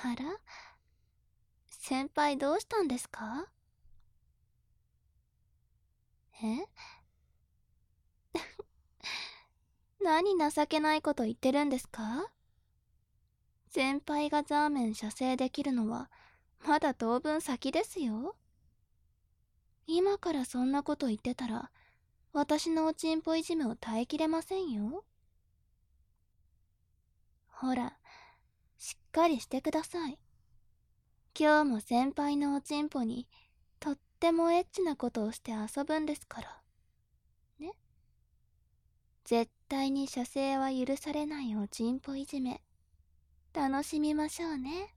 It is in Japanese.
あら、先輩どうしたんですか？え？何情けないこと言ってるんですか？先輩がザーメン射精できるのはまだ当分先ですよ。今からそんなこと言ってたら私のおちんぽいじめを耐えきれませんよ。ほら、しっかりしてください。今日も先輩のおちんぽにとってもエッチなことをして遊ぶんですから。ね。絶対に射精は許されないおちんぽいじめ。楽しみましょうね。